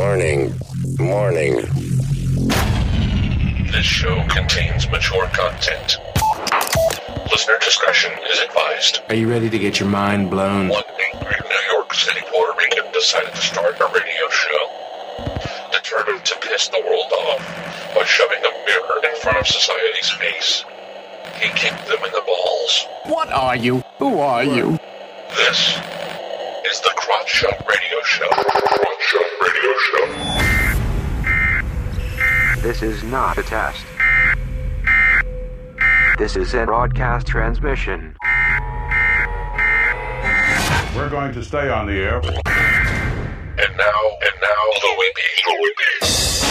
Warning. Warning. This show contains mature content. Listener discretion is advised. Are you ready to get your mind blown? One angry New York City Puerto Rican decided to start a radio show, determined to piss the world off by shoving a mirror in front of society's face. He kicked them in the balls. What are you? Who are you? This is the Crotch Shot Radio Show. Crotch Shot Radio Show. This is not a test. This is a broadcast transmission. We're going to stay on the air. And now, Louis B.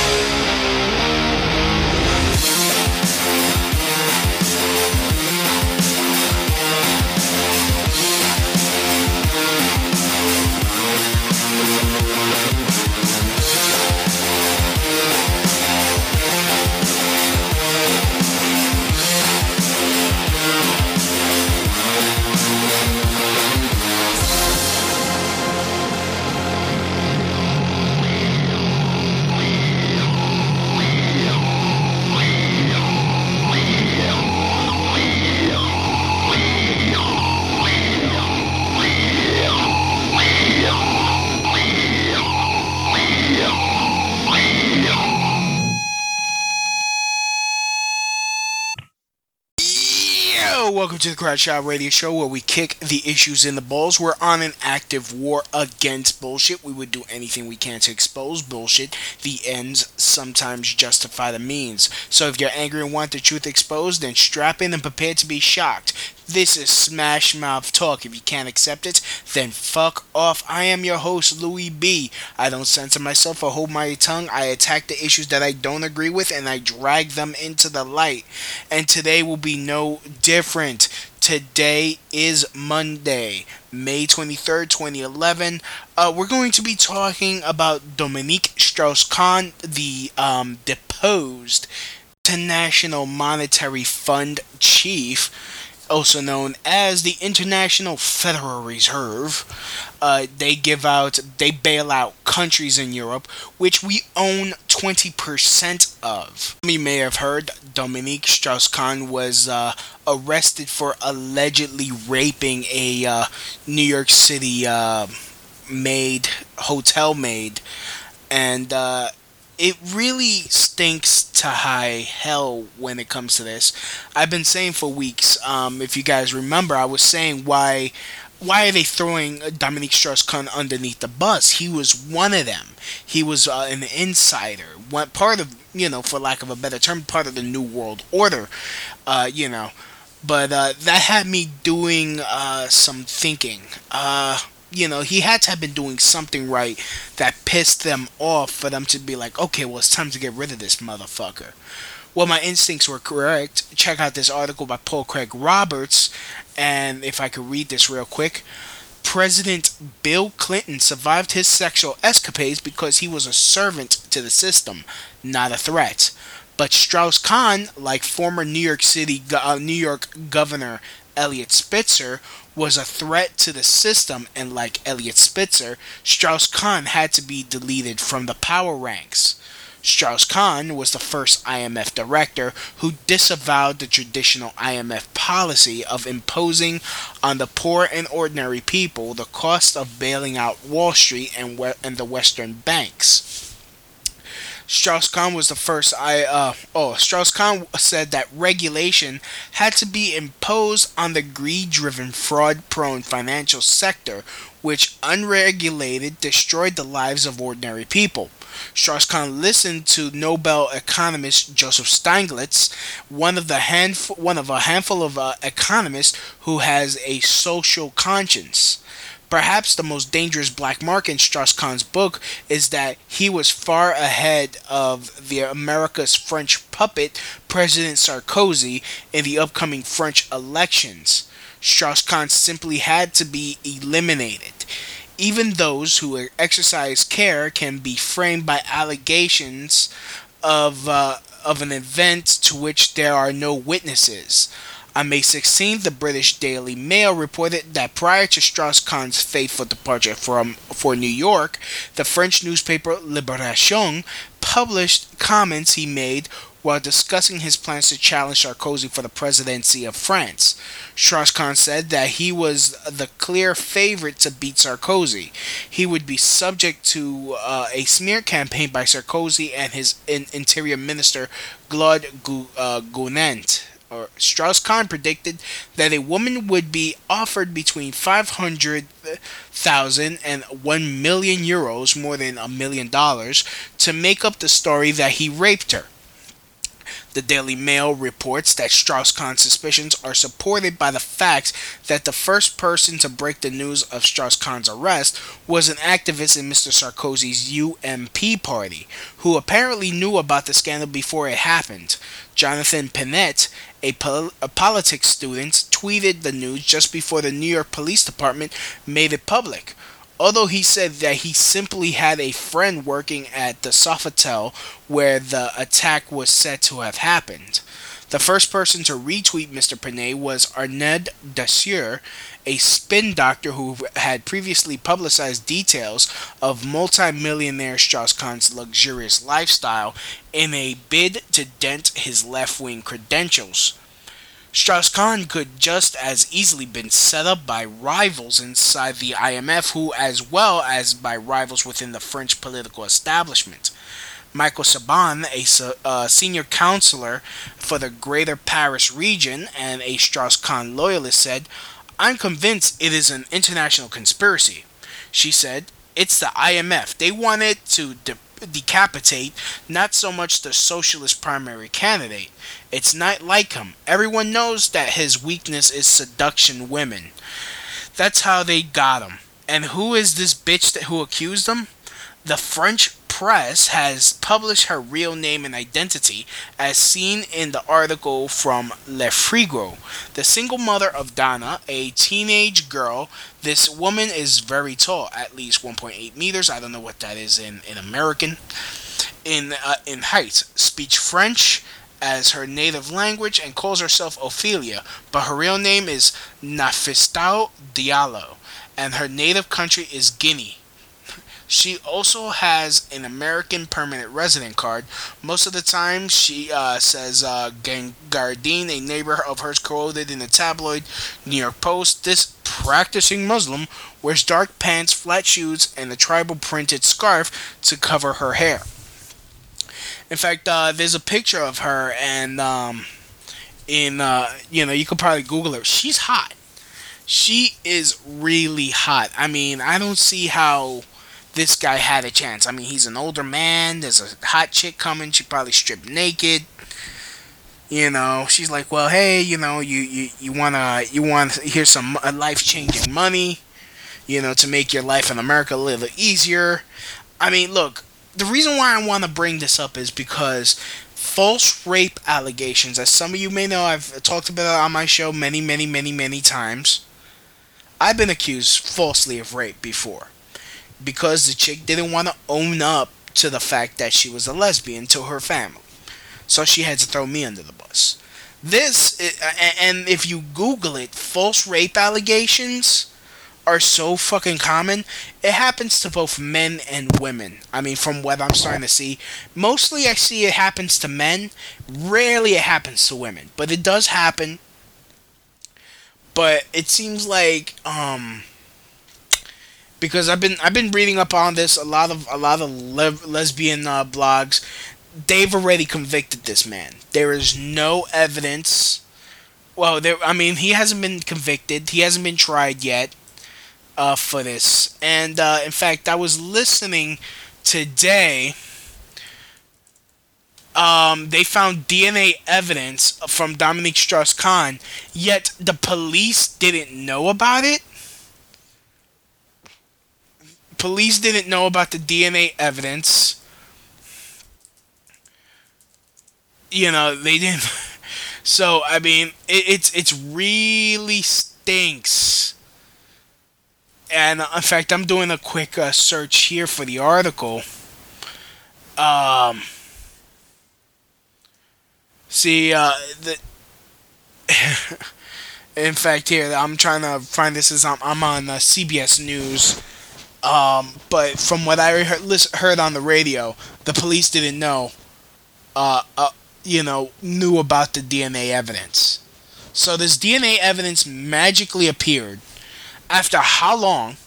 Welcome to the Crotch Shot Radio Show, where we kick the issues in the balls. We're on an active war against bullshit. We would do anything we can to expose bullshit. The ends sometimes justify the means. So if you're angry and want the truth exposed, then strap in and prepare to be shocked. This is Smash Mouth Talk. If you can't accept it, then fuck off. I am your host, Louis B. I don't censor myself or hold my tongue. I attack the issues that I don't agree with, and I drag them into the light. And today will be no different. Today is Monday, May 23rd, 2011. We're going to be talking about Dominique Strauss-Kahn, the deposed International Monetary Fund chief, also known as the International Federal Reserve. They bail out countries in Europe, which we own 20% of. You may have heard Dominique Strauss-Kahn was arrested for allegedly raping a New York City hotel maid, and it really stinks to high hell when it comes to this. I've been saying for weeks, if you guys remember, I was saying why are they throwing Dominique Strauss-Kahn underneath the bus? He was one of them. He was an insider, one part of, for lack of a better term, part of the New World Order, But that had me doing some thinking. He had to have been doing something right that pissed them off for them to be like, okay, well, it's time to get rid of this motherfucker. Well, my instincts were correct. Check out this article by Paul Craig Roberts, and if I could read this real quick. President Bill Clinton survived his sexual escapades because he was a servant to the system, not a threat. But Strauss-Kahn, like former New York Governor Eliot Spitzer, was a threat to the system, and like Eliot Spitzer, Strauss-Kahn had to be deleted from the power ranks. Strauss-Kahn was the first IMF director who disavowed the traditional IMF policy of imposing on the poor and ordinary people the cost of bailing out Wall Street and the Western banks. Strauss-Kahn was the first. Strauss-Kahn said that regulation had to be imposed on the greed-driven, fraud-prone financial sector, which unregulated destroyed the lives of ordinary people. Strauss-Kahn listened to Nobel economist Joseph Stiglitz, one of a handful of economists who has a social conscience. Perhaps the most dangerous black mark in Strauss-Kahn's book is that he was far ahead of the America's French puppet, President Sarkozy, in the upcoming French elections. Strauss-Kahn simply had to be eliminated. Even those who exercise care can be framed by allegations of an event to which there are no witnesses. On May 16th, the British Daily Mail reported that prior to Strauss-Kahn's fateful departure for New York, the French newspaper Libération published comments he made while discussing his plans to challenge Sarkozy for the presidency of France. Strauss-Kahn said that he was the clear favorite to beat Sarkozy. He would be subject to a smear campaign by Sarkozy and his interior minister Claude Guénant. Strauss-Kahn predicted that a woman would be offered between 500,000 and 1 million euros, more than $1 million, to make up the story that he raped her. The Daily Mail reports that Strauss-Kahn's suspicions are supported by the fact that the first person to break the news of Strauss-Kahn's arrest was an activist in Mr. Sarkozy's UMP party, who apparently knew about the scandal before it happened. Jonathan Pinette, a politics student, tweeted the news just before the New York Police Department made it public. Although he said that he simply had a friend working at the Sofitel where the attack was said to have happened. The first person to retweet Mr. Pinette was Arnaud Dassier, a spin doctor who had previously publicized details of multi-millionaire Strauss-Kahn's luxurious lifestyle in a bid to dent his left-wing credentials. Strauss-Kahn could just as easily been set up by rivals inside the IMF, who as well as by rivals within the French political establishment. Michael Saban, a senior counselor for the Greater Paris region and a Strauss-Kahn loyalist, said, "I'm convinced it is an international conspiracy." She said, "It's the IMF. They wanted to decapitate not so much the socialist primary candidate. It's not like him. Everyone knows that his weakness is seduction women. That's how they got him. And who is this bitch who accused him? The French press has published her real name and identity, as seen in the article from Le Figaro. The single mother of Dana, a teenage girl. This woman is very tall, at least 1.8 meters. I don't know what that is in American. In height, speaks French as her native language and calls herself Ophelia, but her real name is Nafissatou Diallo, and her native country is Guinea. She also has an American permanent resident card. Most of the time, she says Gangardine, a neighbor of hers, quoted in the tabloid New York Post, "This practicing Muslim wears dark pants, flat shoes, and a tribal printed scarf to cover her hair." In fact, there's a picture of her, and you could probably Google her. She's hot. She is really hot. I mean, I don't see how this guy had a chance. I mean, he's an older man. There's a hot chick coming. She probably stripped naked. She's like, well, hey, you want here's some life-changing money, to make your life in America a little easier. I mean, look, the reason why I want to bring this up is because false rape allegations, as some of you may know, I've talked about it on my show many, many, many, many times. I've been accused falsely of rape before, because the chick didn't want to own up to the fact that she was a lesbian to her family. So she had to throw me under the bus. And if you Google it, false rape allegations are so fucking common. It happens to both men and women. I mean, from what I'm starting to see, mostly I see it happens to men. Rarely it happens to women, but it does happen. But it seems like because I've been reading up on this, a lot of lesbian blogs, they've already convicted this man. There is no evidence. Well, he hasn't been convicted. He hasn't been tried yet for this. And in fact, I was listening today. They found DNA evidence from Dominique Strauss-Kahn, yet the police didn't know about it. Police didn't know about the DNA evidence. They didn't. So, I mean, it's really stinks. And, in fact, I'm doing a quick search here for the article. See, In fact, here I'm trying to find this. I'm on CBS News. But from what I heard on the radio, the police didn't know. Knew about the DNA evidence. So this DNA evidence magically appeared after how long?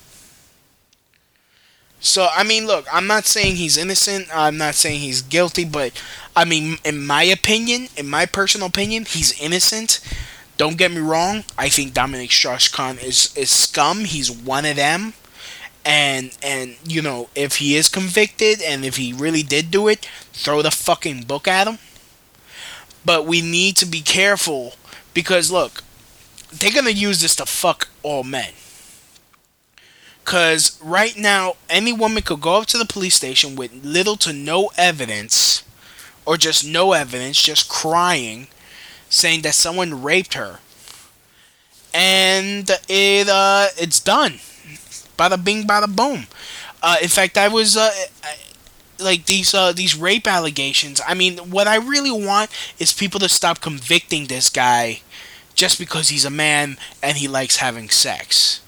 So, I mean, look, I'm not saying he's innocent. I'm not saying he's guilty, but, I mean, in my opinion, in my personal opinion, he's innocent. Don't get me wrong. I think Dominic Strauss-Kahn is scum. He's one of them. And, if he is convicted and if he really did do it, throw the fucking book at him. But we need to be careful because, look, they're going to use this to fuck all men. Because right now, any woman could go up to the police station with little to no evidence, or just no evidence, just crying, saying that someone raped her. And it's done. Bada bing, bada boom. In fact, I was... like these rape allegations. I mean, what I really want is people to stop convicting this guy just because he's a man and he likes having sex.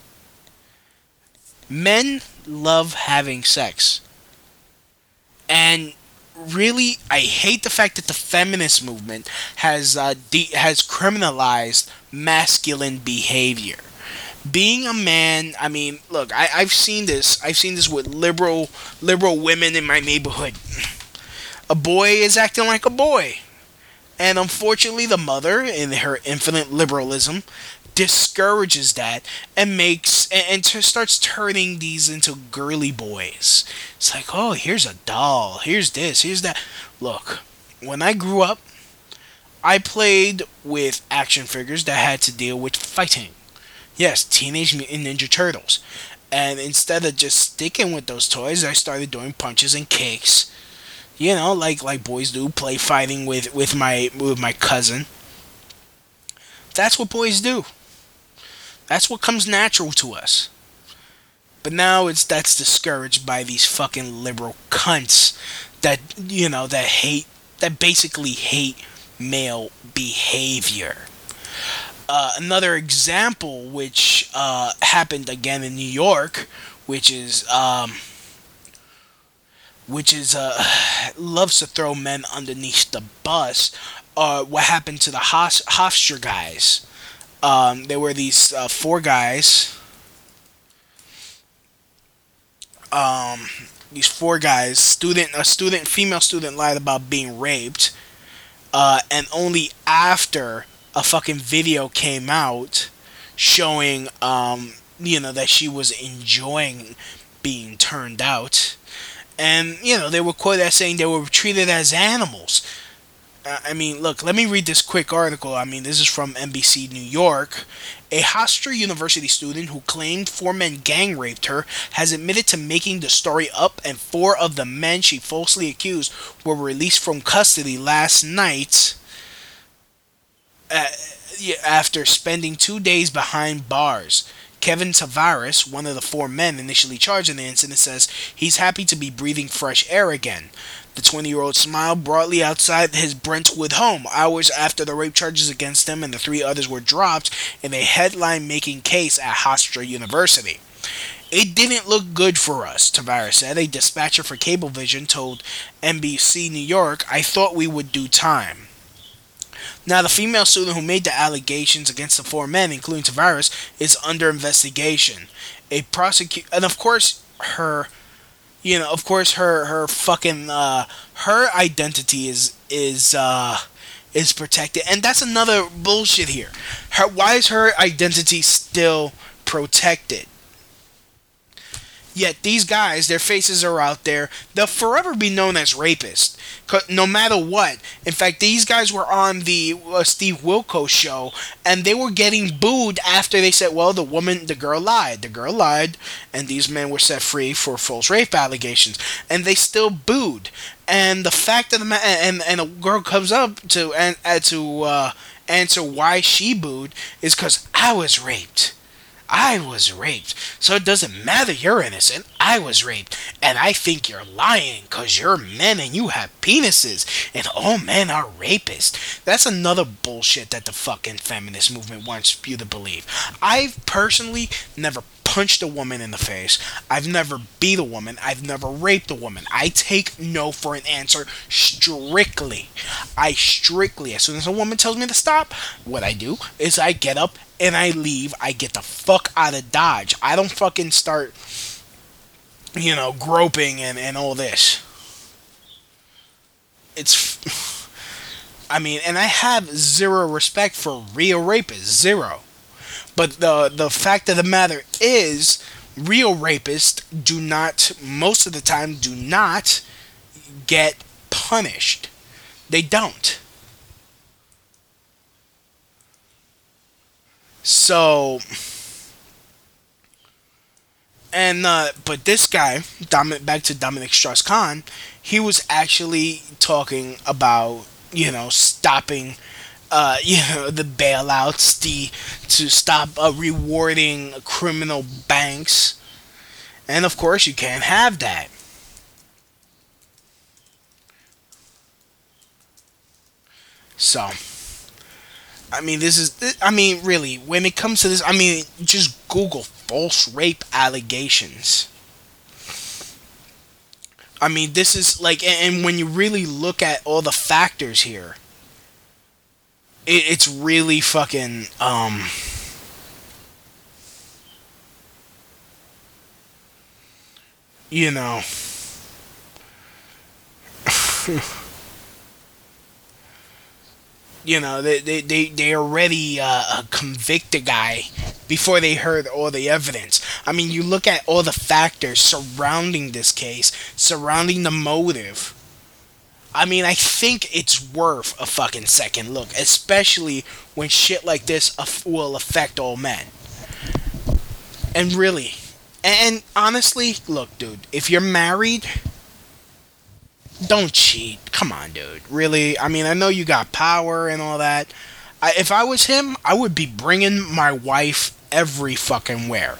Men love having sex. And really, I hate the fact that the feminist movement has criminalized masculine behavior. Being a man, I mean, look, I've seen this. I've seen this with liberal women in my neighborhood. A boy is acting like a boy. And unfortunately, the mother, in her infinite liberalism, discourages that and starts turning these into girly boys. It's like, oh, here's a doll. Here's this. Here's that. Look, when I grew up, I played with action figures that had to deal with fighting. Yes, Teenage Mutant Ninja Turtles. And instead of just sticking with those toys, I started doing punches and kicks. You know, like boys do, play fighting with my cousin. That's what boys do. That's what comes natural to us. But now that's discouraged by these fucking liberal cunts that that basically hate male behavior. Another example, which happened again in New York, which is loves to throw men underneath the bus. What happened to the Hofstra guys? There were these four guys. These four guys. Female student lied about being raped, and only after a fucking video came out showing, that she was enjoying being turned out. And, they were quoted as saying they were treated as animals. I mean, look, let me read this quick article. I mean, this is from NBC New York. A Hofstra University student who claimed 4 men gang raped her has admitted to making the story up, and 4 of the men she falsely accused were released from custody last night after spending 2 days behind bars. Kevin Tavares, one of the 4 men initially charged in the incident, says he's happy to be breathing fresh air again. The 20-year-old smiled broadly outside his Brentwood home, hours after the rape charges against him and the 3 others were dropped in a headline-making case at Hofstra University. It didn't look good for us, Tavares said. A dispatcher for Cablevision told NBC New York, I thought we would do time. Now, the female student who made the allegations against the 4 men, including Tavares, is under investigation. A prosecutor, and of course, her fucking, her identity is protected, and that's another bullshit here. Why is her identity still protected? Yet these guys, their faces are out there. They'll forever be known as rapists, no matter what. In fact, these guys were on the Steve Wilkos show, and they were getting booed after they said, well, the girl lied. The girl lied, and these men were set free for false rape allegations. And they still booed. And the fact of the matter, and a girl comes up to answer why she booed, is because I was raped. I was raped. So it doesn't matter, you're innocent. I was raped. And I think you're lying because you're men and you have penises. And all men are rapists. That's another bullshit that the fucking feminist movement wants you to believe. I've personally never punched a woman in the face. I've never beat a woman. I've never raped a woman. I take no for an answer strictly. As soon as a woman tells me to stop, what I do is I get up and I leave. I get the fuck out of Dodge. I don't fucking start, groping and all this. And I have zero respect for real rapists. Zero. But the fact of the matter is, real rapists most of the time, do not get punished. They don't. So, but this guy, back to Dominic Strauss-Kahn, he was actually talking about, stopping the bailouts, to stop rewarding criminal banks. And of course, you can't have that. So, really, when it comes to this, just Google false rape allegations. This is and when you really look at all the factors here, it's really fucking, they already convict a guy before they heard all the evidence. You look at all the factors surrounding this case, surrounding the motive. I think it's worth a fucking second look, especially when shit like this will affect all men. And really, and honestly, look, dude, if you're married, don't cheat. Come on, dude. Really? I know you got power and all that. If I was him, I would be bringing my wife every fucking where.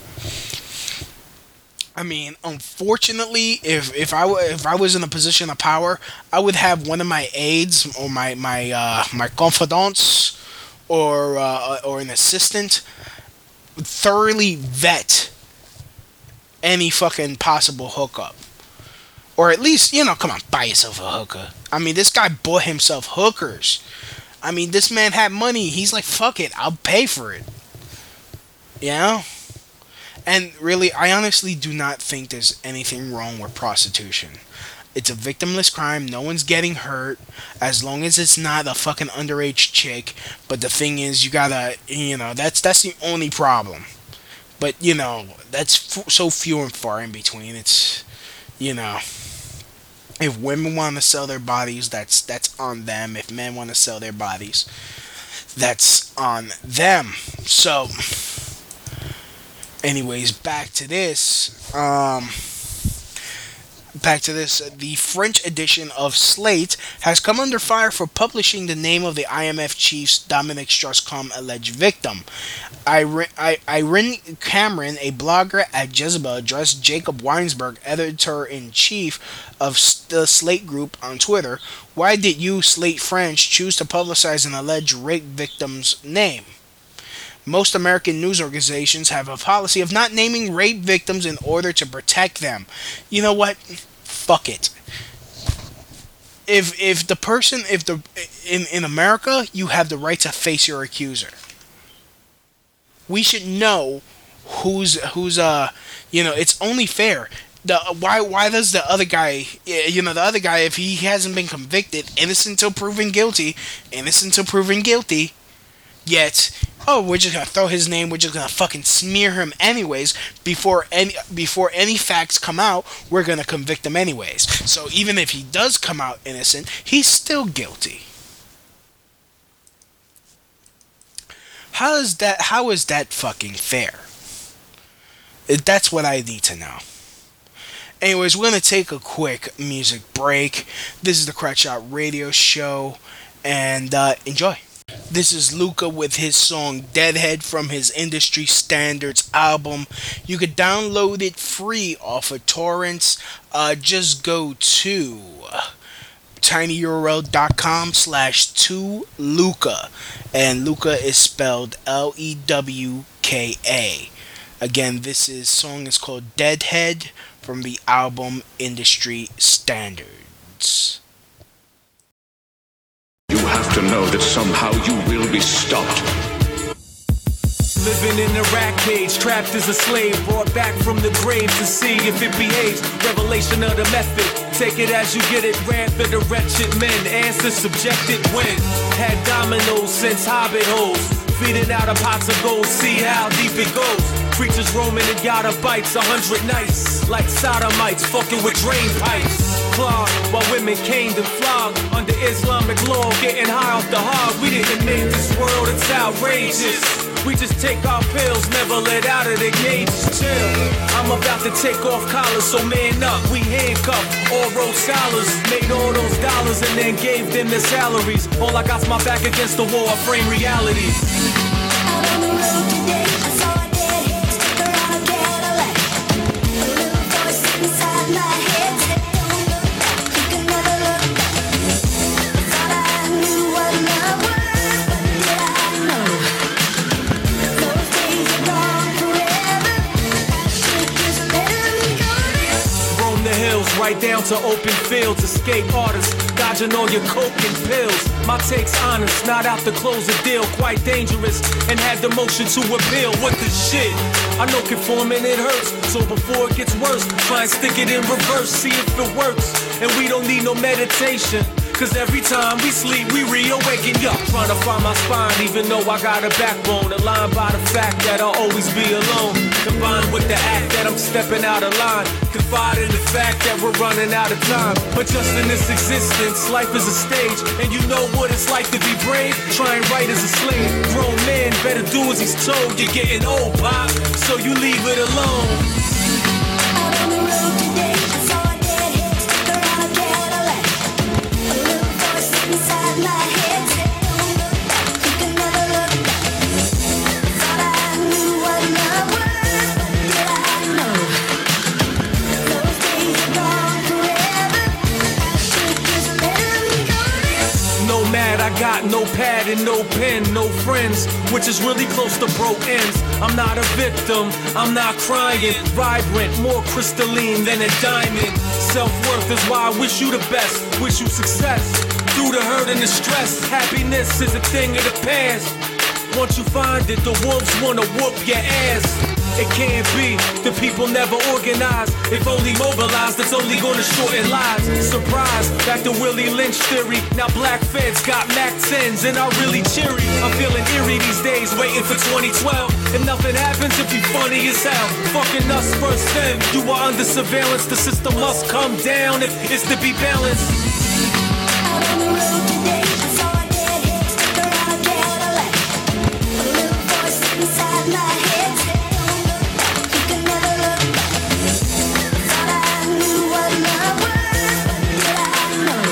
Unfortunately, if I was in a position of power, I would have one of my aides or my confidants or an assistant thoroughly vet any fucking possible hookup. Or at least, come on, buy yourself a hooker. This guy bought himself hookers. This man had money. He's like, fuck it, I'll pay for it. And really, I honestly do not think there's anything wrong with prostitution. It's a victimless crime. No one's getting hurt as long as it's not a fucking underage chick. But the thing is, you gotta, that's the only problem. But, that's so few and far in between. It's, if women want to sell their bodies, that's on them. If men want to sell their bodies, that's on them. So, anyways, back to this. The French edition of Slate has come under fire for publishing the name of the IMF chief's Dominic Strauss-Kahn alleged victim. Irene Cameron, a blogger at Jezebel, addressed Jacob Weinsberg, editor-in-chief of the Slate Group, on Twitter. Why did you, Slate French, choose to publicize an alleged rape victim's name? Most American news organizations have a policy of not naming rape victims in order to protect them. You know what? Fuck it. In America, you have the right to face your accuser. We should know who's it's only fair. Why does the other guy, if he hasn't been convicted, innocent till proven guilty, yet, we're just gonna throw his name, we're just gonna fucking smear him anyways, before any facts come out, we're gonna convict him anyways. So even if he does come out innocent, he's still guilty. How is that fucking fair? That's what I need to know. Anyways, we're gonna take a quick music break. This is the Crack Shot Radio Show, and enjoy. This is Luca with his song Deadhead from his Industry Standards album. You could download it free off of torrents. Just go to tinyurl.com/2Luca, and Luca is spelled Lewka. Again, song is called Deadhead from the album Industry Standards. You have to know that somehow you will be stopped. Living in a rat cage, trapped as a slave, brought back from the grave to see if it behaves. Revelation of the method, take it as you get it. Ran for the wretched men, answer subjected when. Had dominoes since hobbit holes, feeding out of pots of gold, see how deep it goes. Creatures roaming in yada bites, 100 nights, like sodomites, fucking with drain pipes. Clawed while women caned and flogged under Islamic law, getting high off the hog. We didn't make this world, it's outrageous. We just take our pills, never let out of the cages. Chill, I'm about to take off collars, so man up. We handcuffed all road scholars, made all those dollars and then gave them their salaries. All I got's my back against the wall, I frame reality. Out on the road today, I saw a deadhead stick around a Cadillac. A little voice inside my head said, don't look back, you can never look back. Thought I knew what love was, but did I know? Those days are gone forever. I should just let them go. Roam the hills, right down to open fields. Escape artists, dodging all your coke and pills. My take's honest, not out to close a deal. Quite dangerous, and had the motion to appeal. What the shit? I know conforming it hurts, so before it gets worse, try and stick it in reverse, see if it works. And we don't need no meditation, cause every time we sleep, we reawaken. Yo, trying to find my spine, even though I got a backbone. Aligned by the fact that I'll always be alone. Combined with the act that I'm stepping out of line. Confide in the fact that we're running out of time. But just in this existence, life is a stage. And you know what it's like to be brave. Trying right as a slave. Grown man better do as he's told. You're getting old, pop, so you leave it alone. Out on the road today, I saw a deadhead stick around a Cadillac. A little voice inside my head said, don't look back, you can never look back. Thought I knew what love was, but did I know? Those days are gone forever. I should just let them go. Nomad, I got no pad and no pen, no friends, which is really close to broke ends. I'm not a victim, I'm not crying. Vibrant, more crystalline than a diamond. Self-worth is why I wish you the best, wish you success. Through the hurt and the stress, happiness is a thing of the past. Once you find it, the wolves wanna whoop your ass. It can't be, the people never organize. If only mobilized, it's only gonna shorten lives. Surprise, back to Willie Lynch theory. Now black feds got Mac 10s and are really cheery. I'm feeling eerie these days, waiting for 2012. If nothing happens, it'd be funny as hell. Fucking us first then, you are under surveillance. The system must come down if it's to be balanced. Out on the road today, I saw a deadhead stick around a Cadillac. A little voice inside my head said, don't look back, you can never look back. Thought I knew what love was, but did I know?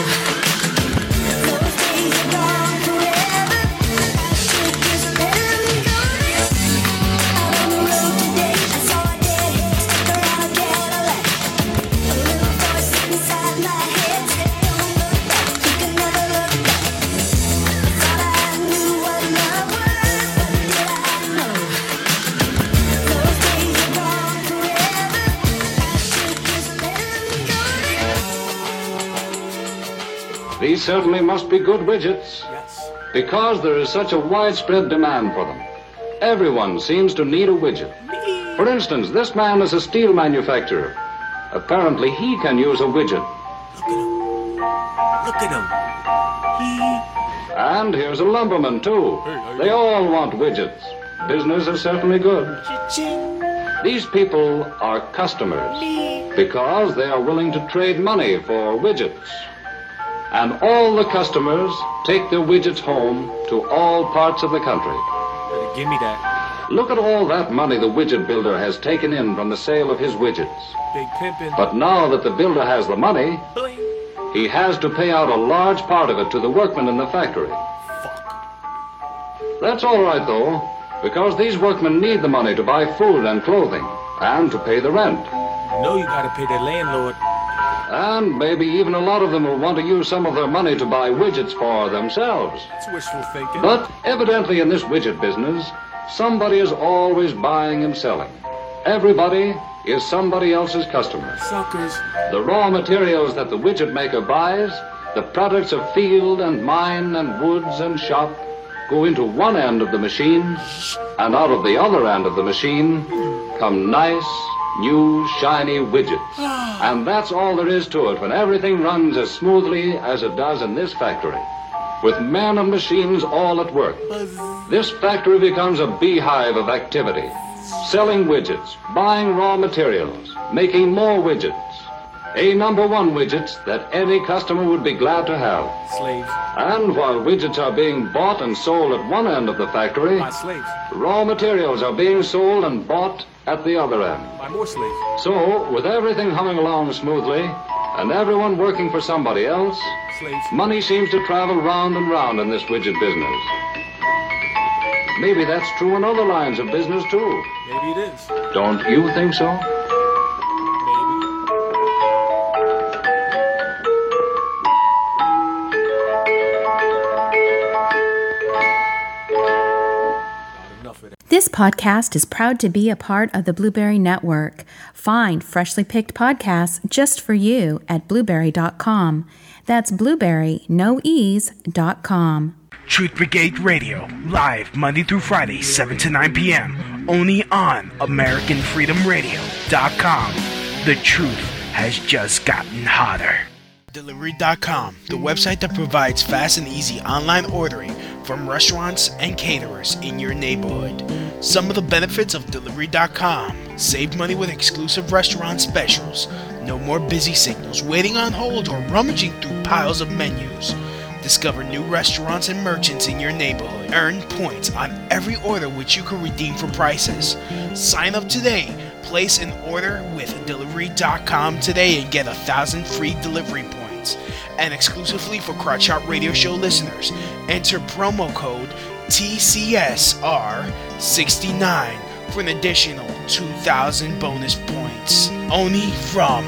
Those days are gone forever. I should just let them go. Out on the road today, I saw a deadhead stick around a Cadillac. A little voice inside my head said, don't look back, you can never look back. Thought I knew what love was, but did I know? Those days are gone forever. I should just let them go. These certainly must be good widgets, because there is such a widespread demand for them. Everyone seems to need a widget. For instance, this man is a steel manufacturer. Apparently, he can use a widget. Look at him. And here's a lumberman, too. They all want widgets. Business is certainly good. These people are customers because they are willing to trade money for widgets. And all the customers take their widgets home to all parts of the country. Better give me that. Look at all that money the widget builder has taken in from the sale of his widgets. Big pimpin'. But now that the builder has the money, Bling. he has to pay out a large part of it to the workmen in the factory. That's all right, though, because these workmen need the money to buy food and clothing, and to pay the rent. You know you gotta pay their landlord. And maybe even a lot of them will want to use some of their money to buy widgets for themselves. That's wishful thinking. But evidently in this widget business, somebody is always buying and selling. Everybody is somebody else's customer. Suckers. The raw materials that the widget maker buys, the products of field and mine and woods and shop, go into one end of the machine, and out of the other end of the machine come nice, new, shiny widgets. And that's all there is to it when everything runs as smoothly as it does in this factory, with men and machines all at work. This factory becomes a beehive of activity, selling widgets, buying raw materials, making more widgets. A number one widgets that any customer would be glad to have. Slaves. And while widgets are being bought and sold at one end of the factory, My slaves. raw materials are being sold and bought at the other end. My more slaves. So, with everything humming along smoothly, and everyone working for somebody else, Slaves. money seems to travel round and round in this widget business. Maybe that's true in other lines of business, too. Maybe it is. Don't you think so? Maybe. Not enough of that. This podcast is proud to be a part of the Blueberry Network. Find freshly picked podcasts just for you at blueberry.com. That's blueberry.com. Truth Brigade Radio, live Monday through Friday, 7 to 9 p.m. Only on AmericanFreedomRadio.com. The truth has just gotten hotter. Delivery.com, the website that provides fast and easy online ordering from restaurants and caterers in your neighborhood. Some of the benefits of Delivery.com: save money with exclusive restaurant specials, no more busy signals, waiting on hold, or rummaging through piles of menus. Discover new restaurants and merchants in your neighborhood. Earn points on every order which you can redeem for prices. Sign up today. Place an order with Delivery.com today and get 1,000 free delivery points. And exclusively for Crotch Shot Radio Show listeners, enter promo code TCSR69 for an additional 2,000 bonus points. Only from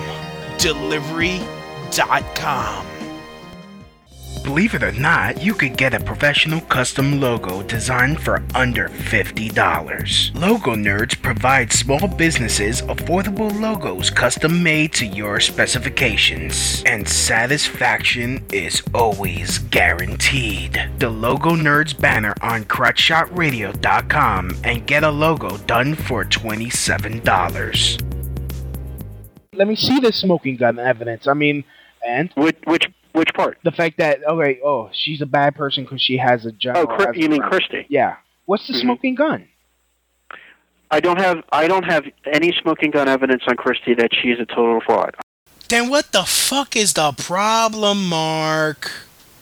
Delivery.com. Believe it or not, you could get a professional custom logo designed for under $50. Logo Nerds provides small businesses affordable logos custom made to your specifications, and satisfaction is always guaranteed. The Logo Nerds banner on CrotchShotRadio.com and get a logo done for $27. Let me see the smoking gun evidence. I mean, and Which part? the fact that she's a bad person because she has a job. Oh, you mean Christy? Yeah. What's the smoking gun? I don't have any smoking gun evidence on Christy that she's a total fraud. Then what the fuck is the problem, Mark?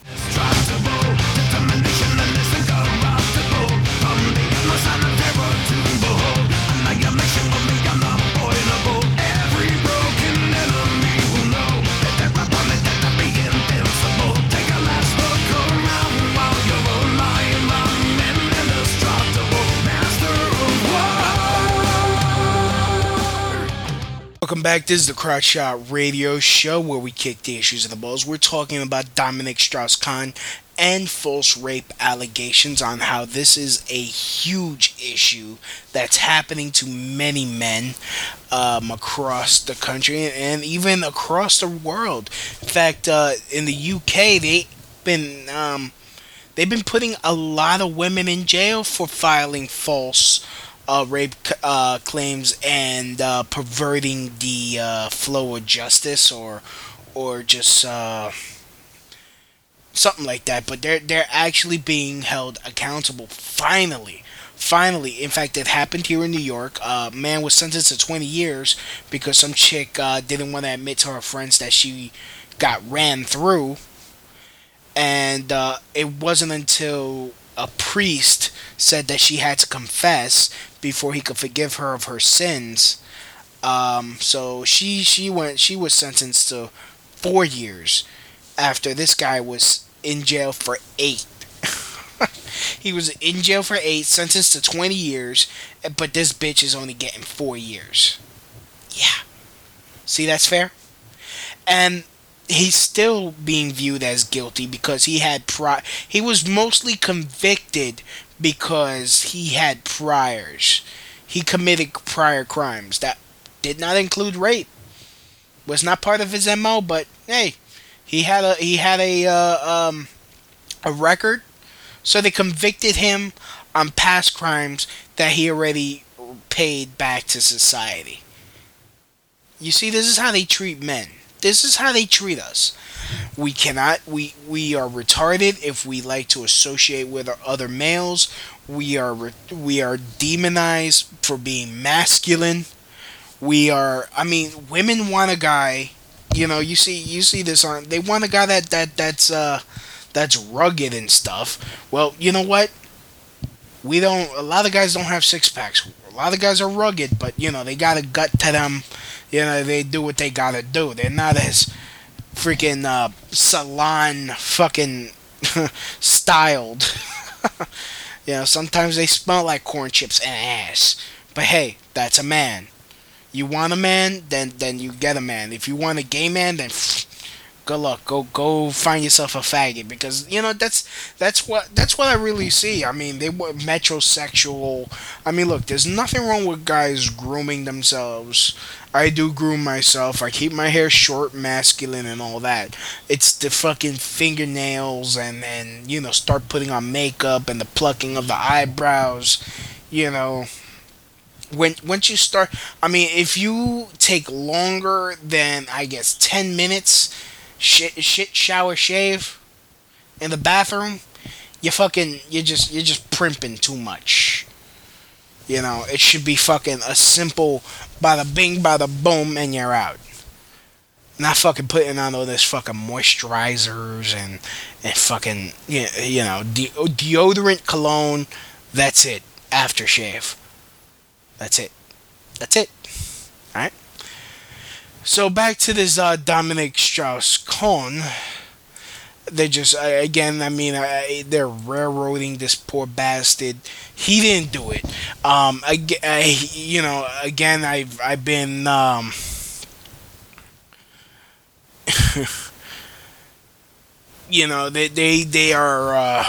Welcome back. This is the Crotch Shot Radio Show, where we kick the issues of the balls. We're talking about Dominic Strauss-Kahn and false rape allegations, on how this is a huge issue that's happening to many men across the country and even across the world. In fact, in the UK, they've been putting a lot of women in jail for filing false rape claims and perverting the flow of justice, or just something like that. But they're actually being held accountable. Finally, in fact, it happened here in New York. A man was sentenced to 20 years because some chick didn't want to admit to her friends that she got ran through, and it wasn't until a priest said that she had to confess before he could forgive her of her sins. So she was sentenced to 4 years after this guy was in jail for 8. He was in jail for 8, sentenced to 20 years, but this bitch is only getting 4 years. Yeah. See, that's fair? And he's still being viewed as guilty because he was mostly convicted because he had priors. He committed prior crimes that did not include rape. Was not part of his MO, but hey, he had a record, so they convicted him on past crimes that he already paid back to society. You see, this is how they treat men. This is how they treat us. We are retarded if we like to associate with other males. We are demonized for being masculine. Women want a guy, you see this on, they want a guy that's rugged and stuff. Well, you know what? A lot of guys don't have six packs. A lot of guys are rugged, but they got a gut to them. They do what they gotta do. They're not as freaking salon fucking styled. Sometimes they smell like corn chips and ass. But hey, that's a man. You want a man, then you get a man. If you want a gay man, then good luck. Go find yourself a faggot, because that's what I really see. I mean, they were metrosexual. I mean, look, there's nothing wrong with guys grooming themselves. I do groom myself. I keep my hair short, masculine, and all that. It's the fucking fingernails and start putting on makeup and the plucking of the eyebrows. Once you start, if you take longer than, I guess, 10 minutes, shit, shower, shave, in the bathroom, you're just primping too much. It should be fucking a simple bada bing, bada boom, and you're out. Not fucking putting on all this fucking moisturizers and fucking, deodorant, cologne. That's it. Aftershave. That's it. Alright? So back to this Dominic Strauss-Kahn. They just, they're railroading this poor bastard. He didn't do it. Again, I've been, they are,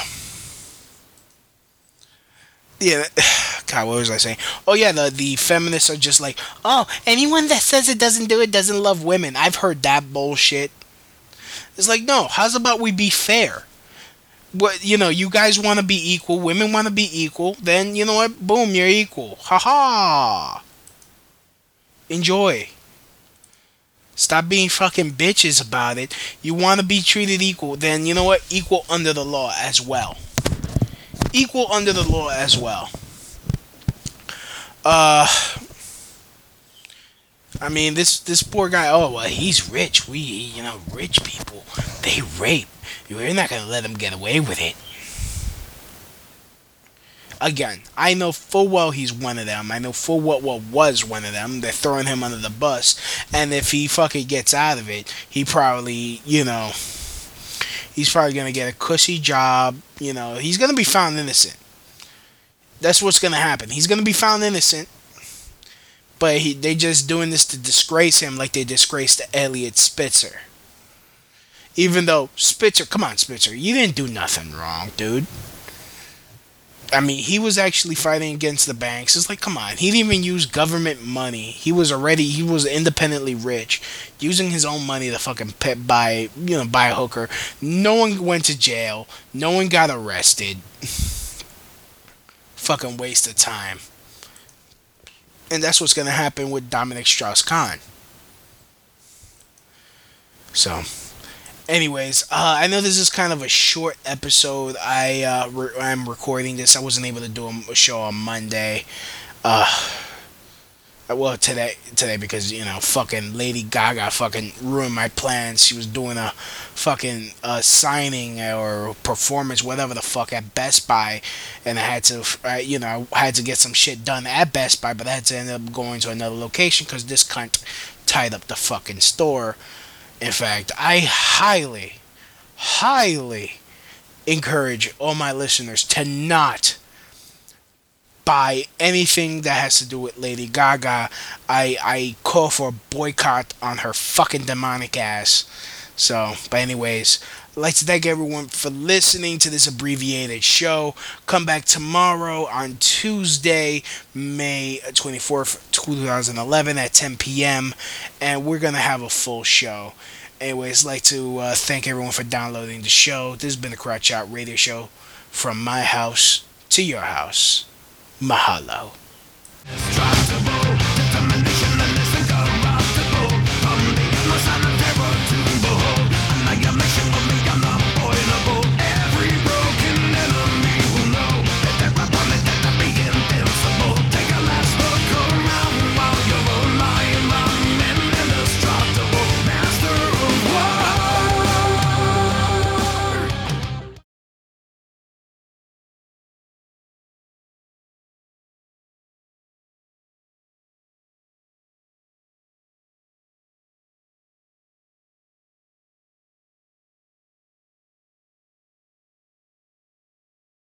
God, what was I saying? Oh yeah, the feminists are just like, oh, anyone that says it doesn't love women. I've heard that bullshit. It's like, no, how's about we be fair? What, you guys want to be equal, women want to be equal, then you know what? Boom, you're equal. Ha. Enjoy. Stop being fucking bitches about it. You want to be treated equal, then you know what? Equal under the law as well. Equal under the law as well. This poor guy, oh, well, he's rich. Rich people, they rape. You're not going to let them get away with it. Again, I know full well he's one of them. I know full well what was one of them. They're throwing him under the bus. And if he fucking gets out of it, he probably, he's probably going to get a cushy job. He's going to be found innocent. That's what's going to happen. He's going to be found innocent. But they just doing this to disgrace him like they disgraced Elliot Spitzer. Even though, Spitzer, come on, Spitzer, you didn't do nothing wrong, dude. He was actually fighting against the banks. It's like, come on, he didn't even use government money. He was independently rich, using his own money to fucking buy a hooker. No one went to jail. No one got arrested. Fucking waste of time. And that's what's gonna happen with Dominic Strauss-Kahn. So, anyways, I know this is kind of a short episode. I'm recording this. I wasn't able to do a show on Monday. Today because fucking Lady Gaga fucking ruined my plans. She was doing a fucking signing or performance, whatever the fuck, at Best Buy, and I had to I had to get some shit done at Best Buy, but I had to end up going to another location because this cunt tied up the fucking store. In fact, I highly encourage all my listeners to not buy anything that has to do with Lady Gaga. I call for a boycott on her fucking demonic ass. So, but anyways, I'd like to thank everyone for listening to this abbreviated show. Come back tomorrow on Tuesday, May 24th, 2011 at 10 p.m. and we're going to have a full show. Anyways, I'd like to thank everyone for downloading the show. This has been the Crotch Out Radio Show from my house to your house. Mahalo.